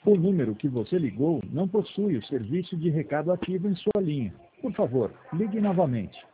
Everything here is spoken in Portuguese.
O número que você ligou não possui o serviço de recado ativo em sua linha. Por favor, ligue novamente.